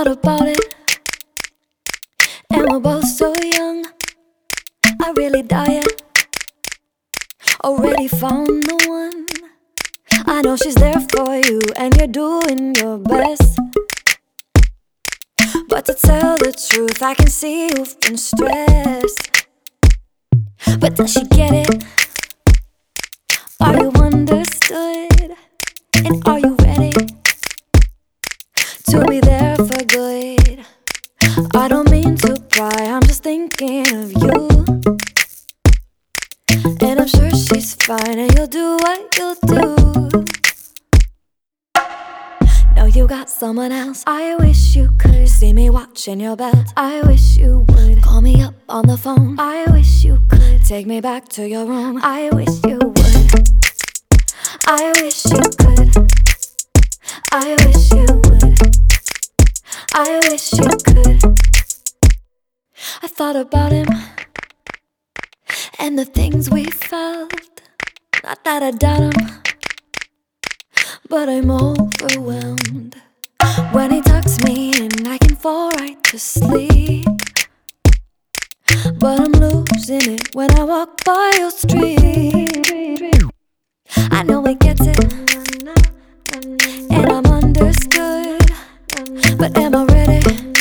thought about it, and we're both so young. I really doubt it. Already found the one. I know she's there for you, and you're doing your best. But to tell the truth, I can see you've been stressed. But does she get it? Are you understood? And are you ready to be there for good? I don't mean to pry, I'm just thinking of you. And I'm sure she's fine, and you'll do what you'll do. Know you got someone else. I wish you could see me watching your belt. I wish you would call me up on the phone. I wish you could take me back to your room. I wish you would. I wish you could. I wish you would. I wish you could. I thought about him and the things we felt. Not that I doubt him, but I'm overwhelmed. When he tucks me in, I can fall right to sleep. But I'm losing it when I walk by your street. I know he gets it, and I'm understood. But am I ready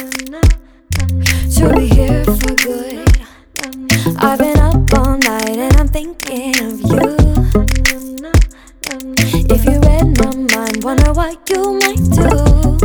to be here for good? I've been up all night and I'm thinking of you. If you read my mind, wonder what you might do.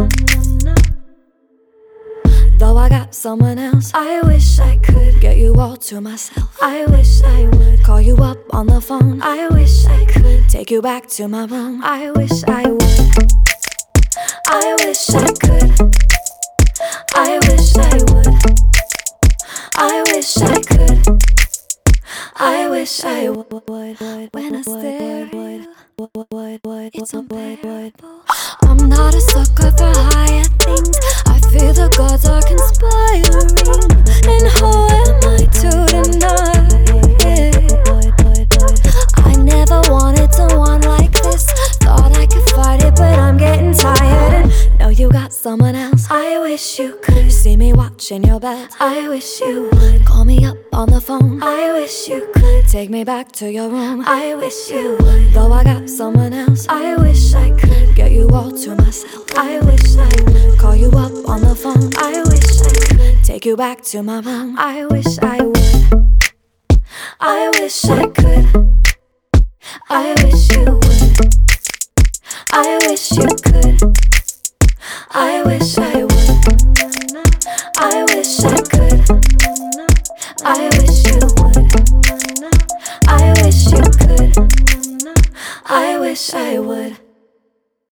Though I got someone else, I wish I could get you all to myself. I wish I would call you up on the phone. I wish I could take you back to my room. I wish I would. I wish I could. I wish I would. I wish I could. I wish I would. When I stare at you, it's unbearable. I'm not a sucker for higher things. I feel the gods are conspiring. And who am I to deny it? I never wanted someone like this. Thought I could fight it, but I'm getting tired. And know you got someone else. I wish you could see me watching your belt. I wish you would call me up on the phone. I wish you could take me back to your room. I wish you would. Though I got someone else, I wish I could get you all to myself. I wish I would call you up on the phone. I wish I could take you back to my room. I wish I would. I wish I could. I wish you would. I wish you could. I wish I would. I wish I could. I wish you would. I wish you could. I wish I would.